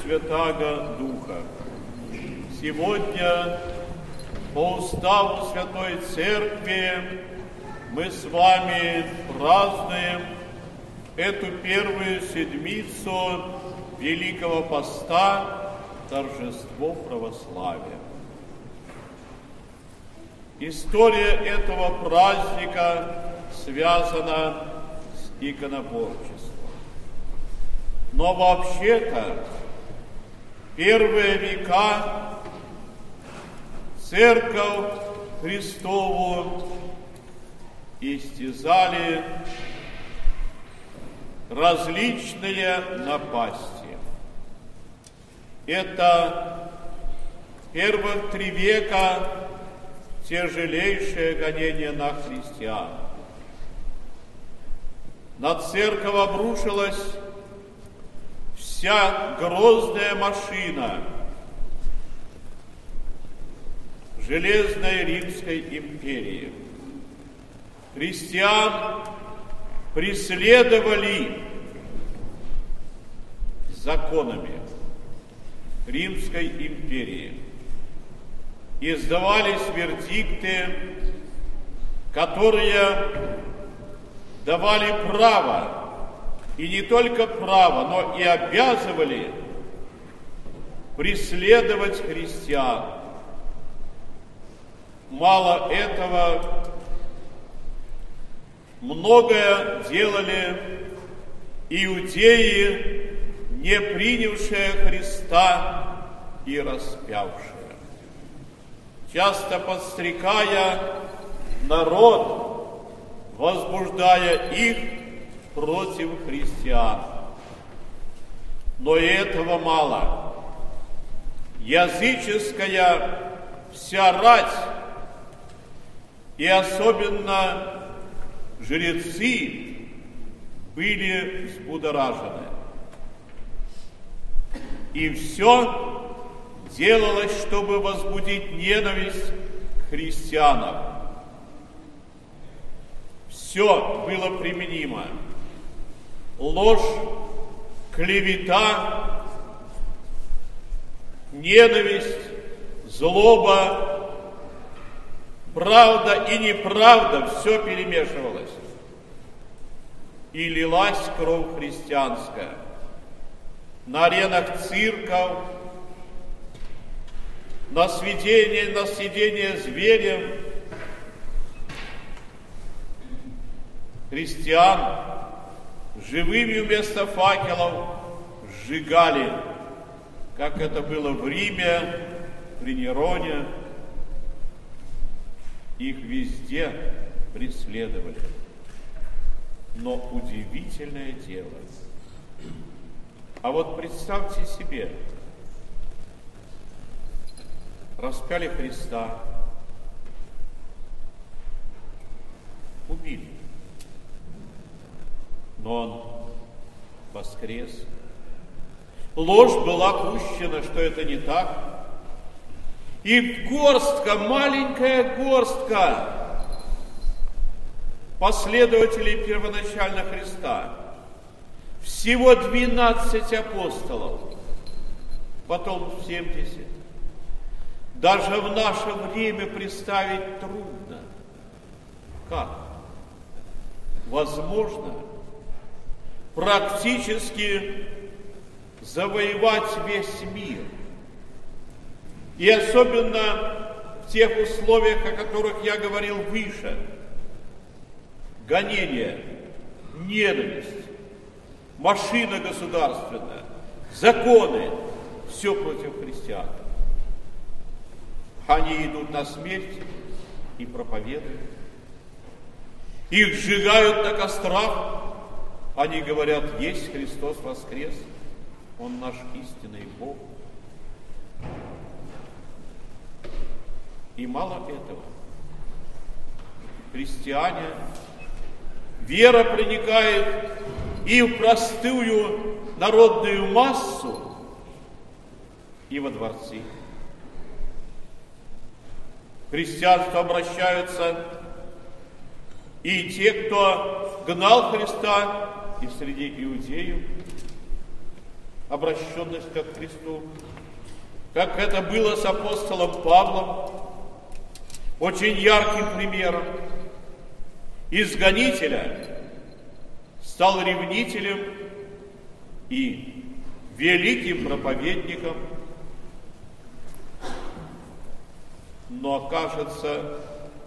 Святаго Духа. Сегодня по уставу Святой Церкви мы с вами празднуем эту первую седмицу Великого Поста, торжество православия. История этого праздника связана с иконоборчеством. Но вообще-то первые века Церковь Христову истязали различные напасти. Это первых 3 века тяжелейшее гонение на христиан. На церковь обрушилась вся грозная машина Железной Римской империи. Христиан преследовали законами Римской империи. Издавались вердикты, которые давали право, и не только право, но и обязывали преследовать христиан. Мало этого, многое делали иудеи, не принявшие Христа и распявшие, часто подстрекая народ, возбуждая их против христиан. Но и этого мало. Языческая вся рать, и особенно жрецы, были взбудоражены. И все делалось, чтобы возбудить ненависть к христианам. Все было применимо. Ложь, клевета, ненависть, злоба, правда и неправда, все перемешивалось. И лилась кровь христианская. На аренах цирков, на съедение зверем христиан живыми вместо факелов сжигали, как это было в Риме, при Нероне. Их везде преследовали. Но удивительное дело. А вот представьте себе, распяли Христа, убили, но Он воскрес. Ложь была пущена, что это не так. И горстка, маленькая горстка последователей первоначально Христа, всего 12 апостолов, потом 70. Даже в наше время представить трудно. Как? Возможно практически завоевать весь мир. И особенно в тех условиях, о которых я говорил выше. Гонение, ненависть, машина государственная, законы, все против христиан. Они идут на смерть и проповедуют. Их сжигают на кострах. Они говорят, есть Христос воскрес, Он наш истинный Бог. И мало этого. Христиане, вера проникает и в простую народную массу, и во дворцы. В христианство обращаются и те, кто гнал Христа, и среди иудеев, обращенность ко Христу, как это было с апостолом Павлом, очень ярким примером. Из гонителя стал ревнителем и великим проповедником. Но, кажется,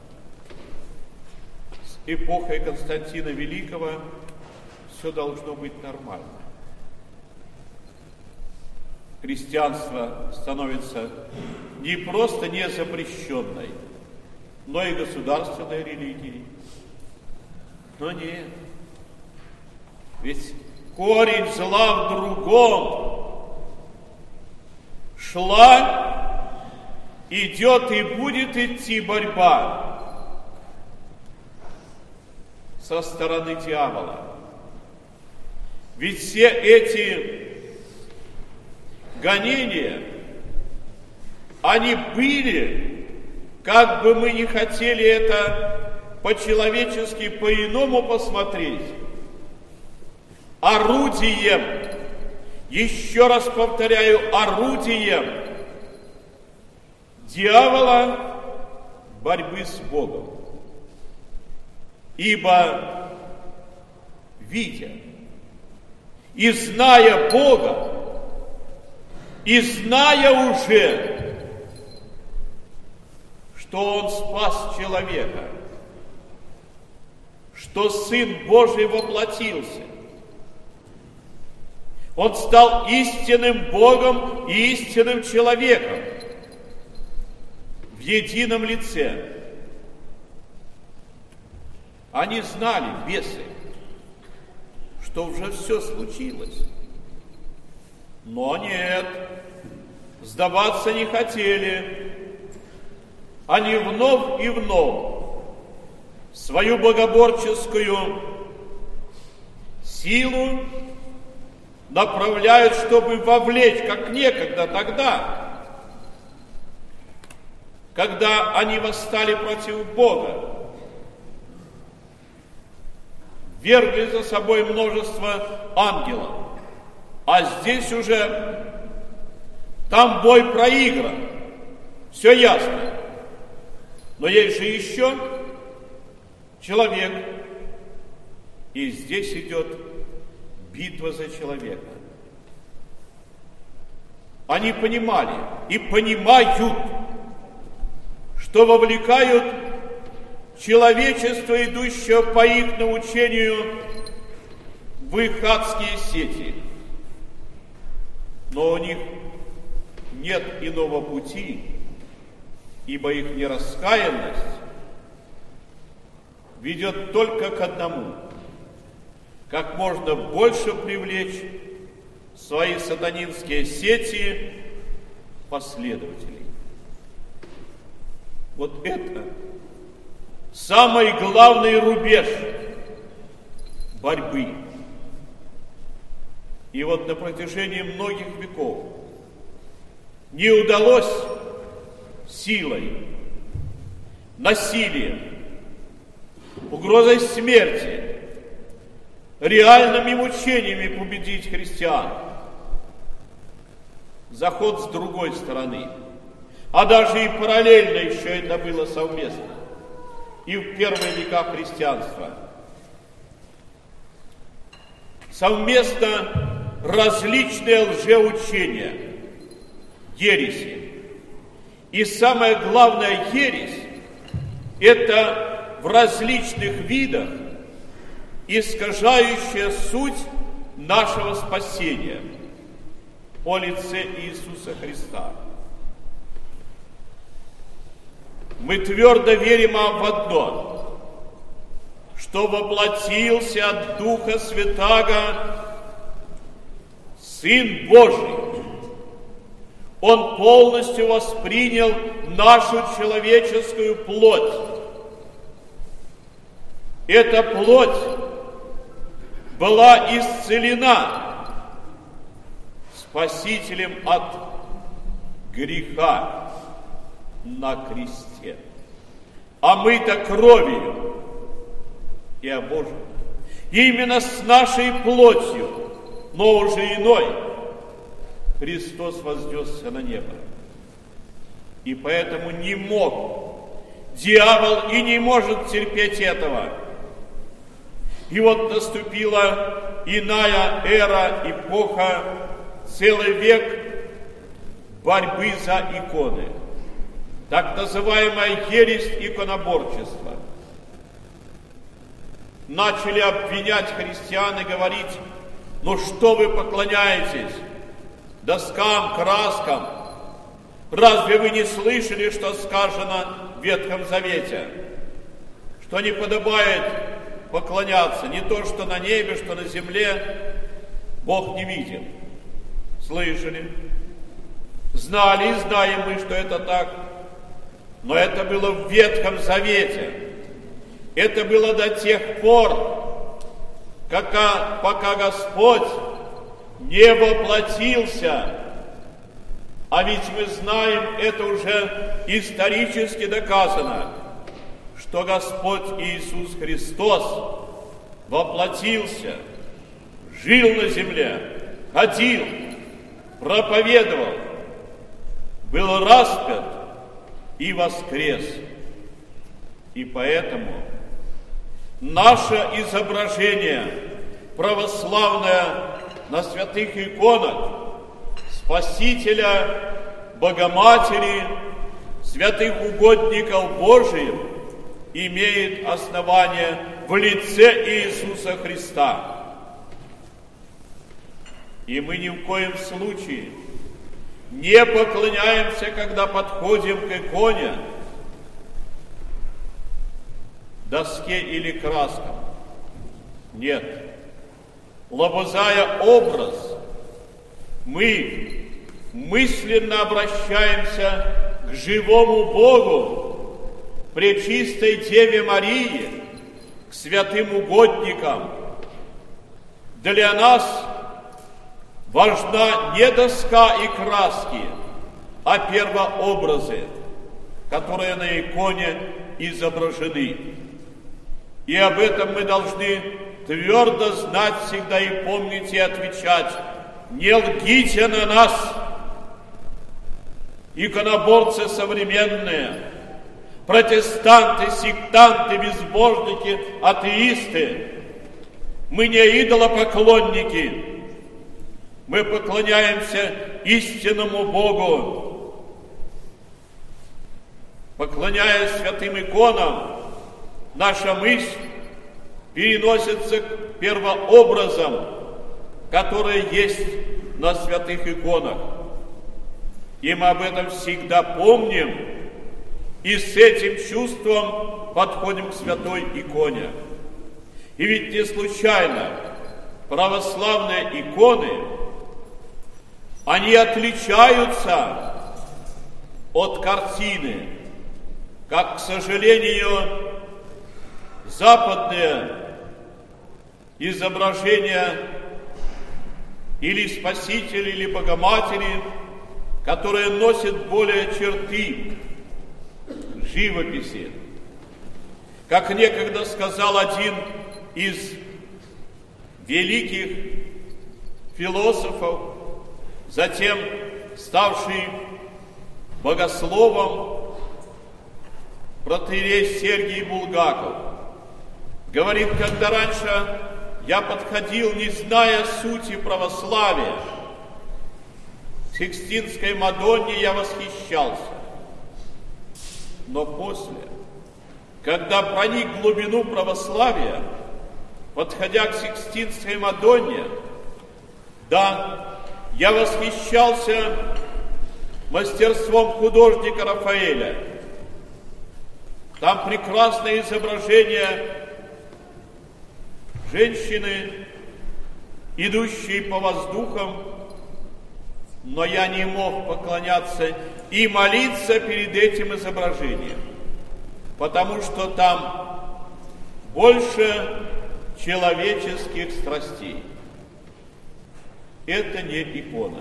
с эпохой Константина Великого все должно быть нормально. Христианство становится не просто не запрещенной, но и государственной религией. Но нет. Ведь корень зла в другом. Шла, идет и будет идти борьба со стороны дьявола. Ведь все эти гонения, они были, как бы мы ни хотели это по-человечески, по-иному посмотреть, орудием, еще раз повторяю, орудием дьявола борьбы с Богом. Ибо, видя и зная Бога, и зная уже, что Он спас человека, что Сын Божий воплотился, Он стал истинным Богом и истинным человеком в едином лице. Они знали, бесы, что уже все случилось. Но нет, сдаваться не хотели. Они вновь и вновь свою богоборческую силу направляют, чтобы вовлечь, как некогда тогда, когда они восстали против Бога, вергли за собой множество ангелов. А здесь уже там бой проигран. Все ясно. Но есть же еще человек. И здесь идет битва за человека. Они понимали и понимают, что вовлекают человечество, идущее по их научению, в их адские сети. Но у них нет иного пути, ибо их нераскаянность ведет только к одному: как можно больше привлечь в свои сатанинские сети последователей. Вот это самый главный рубеж борьбы. И вот на протяжении многих веков не удалось силой, насилием, угрозой смерти, реальными мучениями победить христиан. Заход с другой стороны. А даже и параллельно еще это было совместно. И в первые века христианства. Совместно различные лжеучения, ереси. И самое главное, ересь – это в различных видах искажающая суть нашего спасения о лице Иисуса Христа. Мы твердо верим в одно, что воплотился от Духа Святаго Сын Божий. Он полностью воспринял нашу человеческую плоть. Эта плоть была исцелена Спасителем от греха на кресте. А мы-то кровью и обожены. Именно с нашей плотью, но уже иной, Христос вознесся на небо. И поэтому не мог дьявол и не может терпеть этого. И вот наступила иная эра, эпоха, целый век борьбы за иконы. Так называемая ересь иконоборчества. Начали обвинять христиан и говорить: ну что вы поклоняетесь доскам, краскам? Разве вы не слышали, что сказано в Ветхом Завете? Что не подобает поклоняться не то, что на небе, что на земле, Бог не видит. Слышали? Знали и знаем мы, что это так. Но это было в Ветхом Завете. Это было до тех пор, пока Господь не воплотился. А ведь мы знаем, это уже исторически доказано, что Господь Иисус Христос воплотился, жил на земле, ходил, проповедовал, был распят и воскрес. И поэтому наше изображение православное на святых иконах Спасителя, Богоматери, святых угодников Божиих имеет основание в лице Иисуса Христа. И мы ни в коем случае не поклоняемся, когда подходим к иконе, доске или краскам. Нет. Лобызая образ, мы мысленно обращаемся к живому Богу, пречистой Деве Марии, к святым угодникам. Для нас важна не доска и краски, а первообразы, которые на иконе изображены. И об этом мы должны твердо знать всегда и помнить и отвечать: не лгите на нас, иконоборцы современные, протестанты, сектанты, безбожники, атеисты. Мы не идолопоклонники, мы поклоняемся истинному Богу. Поклоняясь святым иконам, наша мысль переносится к первообразам, которые есть на святых иконах. И мы об этом всегда помним, и с этим чувством подходим к святой иконе. И ведь не случайно православные иконы, они отличаются от картины, как, к сожалению, западные изображения или Спасителя, или Богоматери, которые носят более черты живописи. Как некогда сказал один из великих философов, затем ставший богословом, протоиерей Сергий Булгаков, говорит: когда раньше я подходил, не зная сути православия, к Сикстинской Мадонне я восхищался. Но после, когда проник в глубину православия, подходя к Сикстинской Мадонне, да, я восхищался мастерством художника Рафаэля. Там прекрасное изображение женщины, идущей по воздухам, но я не мог поклоняться и молиться перед этим изображением, потому что там больше человеческих страстей. Это не икона.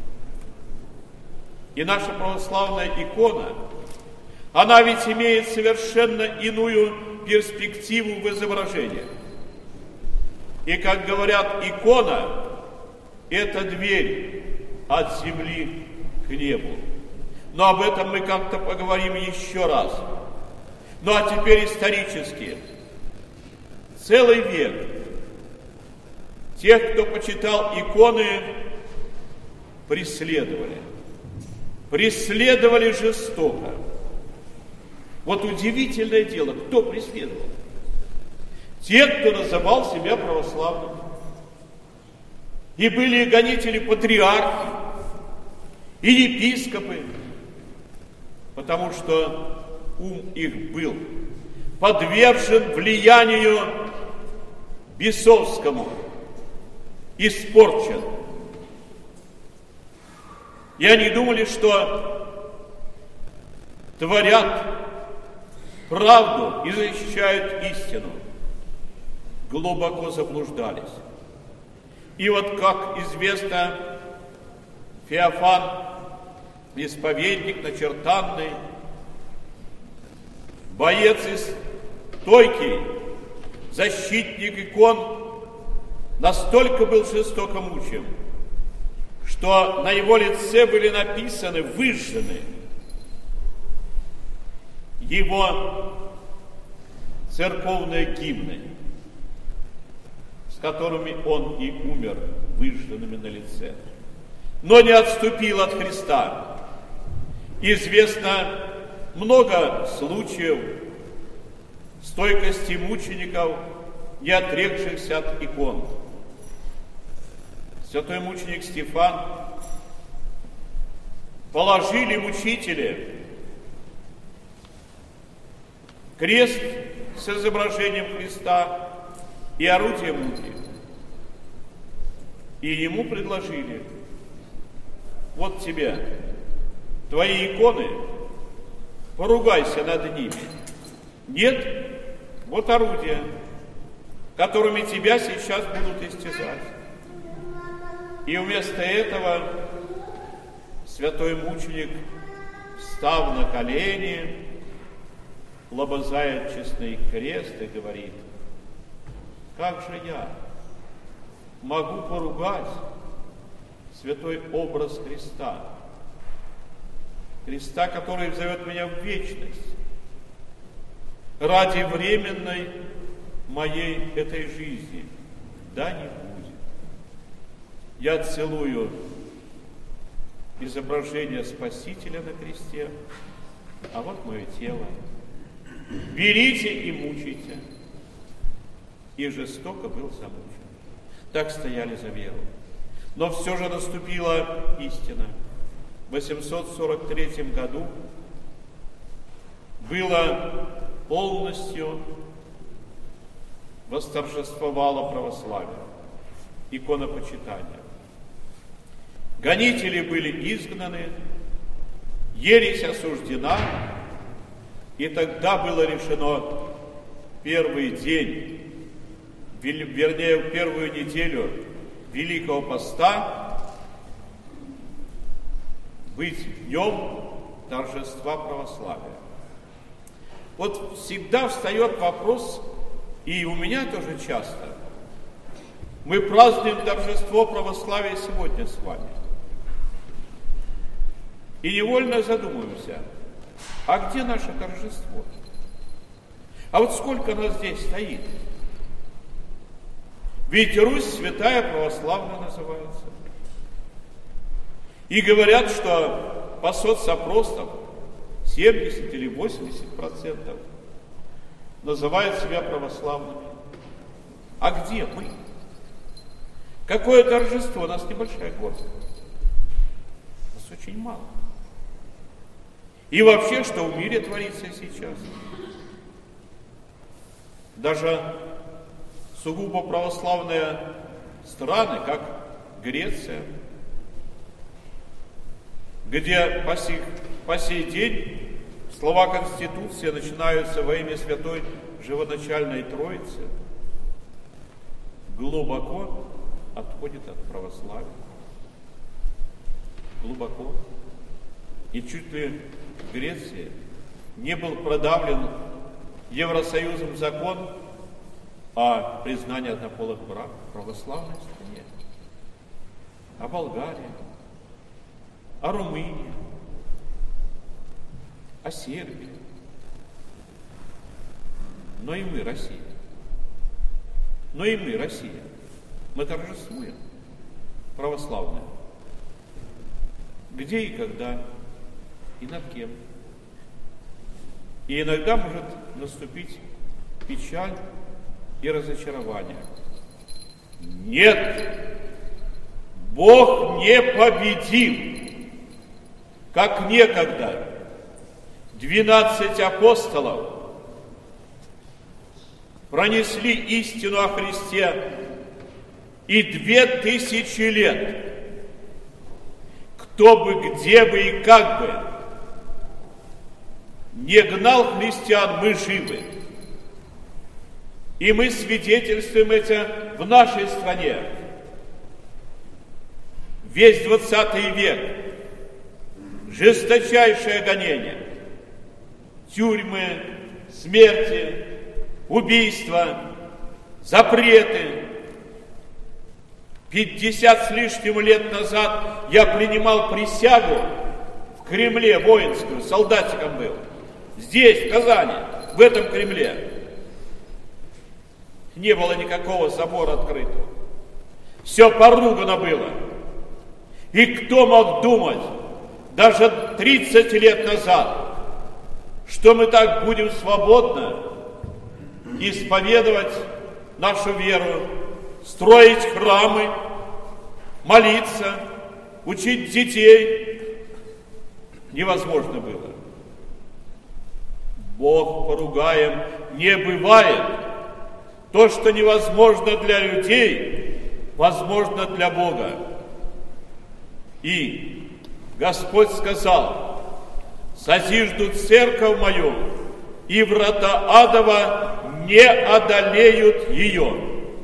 И наша православная икона, она ведь имеет совершенно иную перспективу в изображениях. И, как говорят, икона – это дверь, от земли к небу. Но об этом мы как-то поговорим еще раз. Ну а теперь исторически. Целый век тех, кто почитал иконы, преследовали. Преследовали жестоко. Вот удивительное дело, кто преследовал? Те, кто называл себя православными. И были гонители патриархи, и епископы, потому что ум их был подвержен влиянию бесовскому, испорчен. И они думали, что творят правду и защищают истину. Глубоко заблуждались. И вот, как известно, Феофан, исповедник начертанный, боец и стойкий, защитник икон, настолько был жестоко мучим, что на его лице были написаны, выжжены его церковные гимны, с которыми он и умер, выжженными на лице. Но не отступил от Христа. Известно много случаев стойкости мучеников, не отрекшихся от икон. Святой мученик Стефан положили мучители крест с изображением Христа и орудие муки. И ему предложили: вот тебе твои иконы, поругайся над ними. Нет, вот орудия, которыми тебя сейчас будут истязать. И вместо этого святой мученик, встав на колени, лобызает честный крест и говорит: как же я могу поругать святой образ Христа, Христа, который зовет меня в вечность, ради временной моей этой жизни? Да не будет. Я целую изображение Спасителя на кресте, а вот мое тело. Берите и мучите. И жестоко был замучен. Так стояли за веру. Но все же наступила истина. В 843 году было полностью восторжествовало православие, иконопочитание. Гонители были изгнаны, ересь осуждена, и тогда было решено первый день, вернее, первую неделю Великого Поста быть днем торжества православия. Вот всегда встает вопрос, и у меня тоже часто, мы празднуем торжество православия сегодня с вами. И невольно задумываемся, а где наше торжество? А вот сколько нас здесь стоит? Ведь Русь святая православная называется. И говорят, что по соцопросам 70 или 80% называют себя православными. А где мы? Какое торжество? У нас небольшая горсть. Нас очень мало. И вообще, что в мире творится сейчас? Даже сугубо православные страны, как Греция, где по сей день слова Конституции начинаются во имя Святой Живоначальной Троицы, глубоко отходит от православия. Глубоко. И чуть ли в Греции не был продавлен Евросоюзом закон о признании однополых браков в православной стране. А Болгария, о Румынии, о Сербии. Но и мы, Россия. Но и мы, Россия. Мы торжествуем православное. Где и когда, и над кем. И иногда может наступить печаль и разочарование. Нет, Бог не победил, как некогда 12 апостолов пронесли истину о Христе, и 2000 лет, кто бы, где бы и как бы не гнал христиан, мы живы. И мы свидетельствуем это в нашей стране. Весь 20 век жесточайшее гонение, тюрьмы, смерти, убийства, запреты. 50 с лишним лет назад я принимал присягу в Кремле воинскую, солдатиком был. Здесь, в Казани, в этом Кремле. Не было никакого собора открытого. Все поругано было. И кто мог думать, даже 30 лет назад, что мы так будем свободно исповедовать нашу веру, строить храмы, молиться, учить детей. Невозможно было. Бог поругаем не бывает. То, что невозможно для людей, возможно для Бога. И Господь сказал: «Созижду церковь мою, и врата адова не одолеют ее».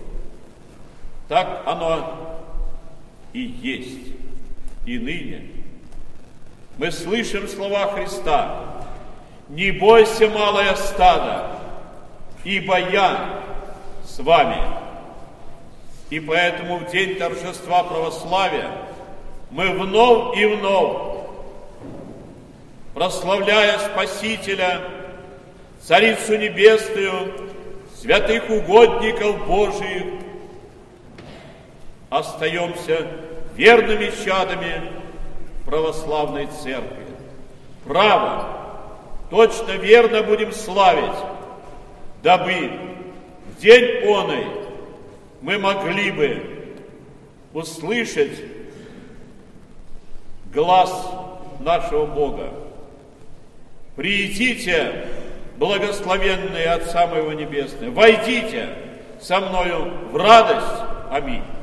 Так оно и есть, и ныне. Мы слышим слова Христа: «Не бойся, малое стадо, ибо я с вами». И поэтому в день торжества православия мы вновь и вновь, прославляя Спасителя, Царицу Небесную, святых угодников Божиих, остаемся верными чадами православной церкви. Право, точно верно будем славить, дабы в день оный мы могли бы услышать глас нашего Бога: «Приидите, благословенные Отца моего Небесного, войдите со мною в радость». Аминь.